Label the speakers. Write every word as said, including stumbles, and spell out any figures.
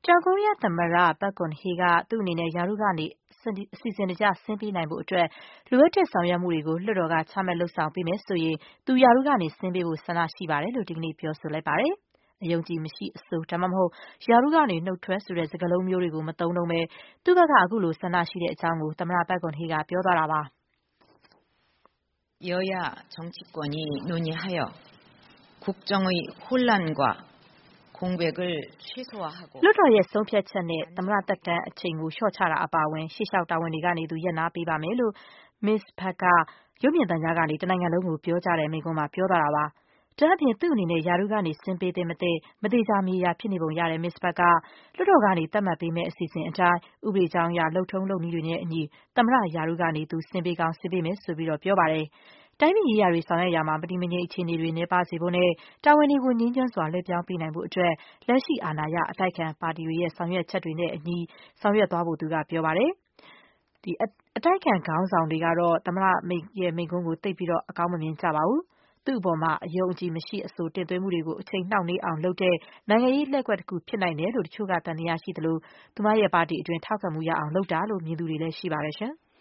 Speaker 1: တောင်ကိုရီးယားသမ္မတ Park Geun-hye ကသူ့အနေနဲ့ရာထူးကနေအစီအစဉ်တကျဆင်းပေးနိုင်ဖို့အတွက်လိုအပ်တဲ့ဆောင်ရွက်မှုတွေကိုလွှတ်တော်ကချမှတ်လုပ်ဆောင်ပေးမယ်ဆိုရင်သူရာထူးကနေဆင်းပေးဖို့ဆန္ဒရှိပါတယ်လို့ဒီကနေ့ပြောဆိုလိုက်ပါတယ်။အယုံကြည်မရှိအဆိုဒါမှမဟုတ်ရာထူးကနေနှုတ်ထွက်ဆိုတဲ့စကားလုံးမျိုးတွေကိုမသုံးတော့ဘဲသူ့ဘက်ကအခုလိုဆန္ဒရှိတဲ့အကြောင်းကိုသမ္မတ Park Geun-hye ကပြောသွားတာပါ
Speaker 2: ။여야 정치권이 논의하여 국정의 혼란과 공백을 최소화하고
Speaker 1: လွှတ်တော်ရဲ့ဆုံးဖြတ်ချက်နဲ့သမ္မတသက်တမ်းအချိန်ကိုလျှော့ချတာအပါအဝင်ရှေ့လျှောက်တာဝန်တွေကနေသူရပ်နားပေးပါမယ်လို့ Miz Park ကရုပ်မြင်သံကြားကနေတနိုင်ငံလုံးကိုပြောကြားတဲ့မိန့်ခွန်းမှာပြောသွားတာပါ။ဒါ့အပြင်သူ့အနေနဲ့ရာထူးကနေဆင်းပေးသင့်မသင့်မသေးချာမရေရာဖြစ်နေပုံရတဲ့ Miz Park ကလွှတ်တော်ကနေသတ်မှတ်ပေးမယ့်အစီအစဉ်အတိုင်းဥပဒေကြောင်းအရလုပ်ထုံးလုပ်နည်းတွေနဲ့အညီသမ္မတရာထူးကနေသူဆင်းပေးကောင်းဆင်းပေးမယ်ဆိုပြီးတော့ပြောပါတယ်။တိုင်းပြည်ရေးရာတွေဆောင်ရွက်ရာမှာမတည်မငြိမ်အခြေအနေတွေနည်းပါးစေဖို့နဲ့တာဝန်တွေကိုငြင်းချမ်းစွာလွှဲပြောင်းပေးနိုင်ဖို့အတွက်လက်ရှိအာဏာရအတိုက်အခံပါတီတွေရဲ့ဆောင်ရွက်ချက်တွေနဲ့အညီဆောင်ရွက်သွားဖို့သူကပြောပါတယ်။ဒီအတိုက်အခံခေါင်းဆောင်တွေကတော့သမ္မတရဲ့မိန့်ခွန်းကိုသိပ်ပြီးတော့အကောင်းမမြင်ကြပါဘူး။သူ့အပေါ်မှာအယုံအကြည်မရှိအဆိုတင်သွင်းမှုတွေကိုအချိန်နှောင့်နှေးအောင်လုပ်တဲ့နိုင်ငံရေးလှည့်ကွက်တစ်ခုဖြစ်နိုင်တယ်လို့တချို့ကသံသယရှိသလိုသူမရဲ့ပါတီအတွင်းထောက်ခံမှုရအောင်လုပ်တာလို့မြင်သူတွေလည်းရှိပါတယ်ရှင်။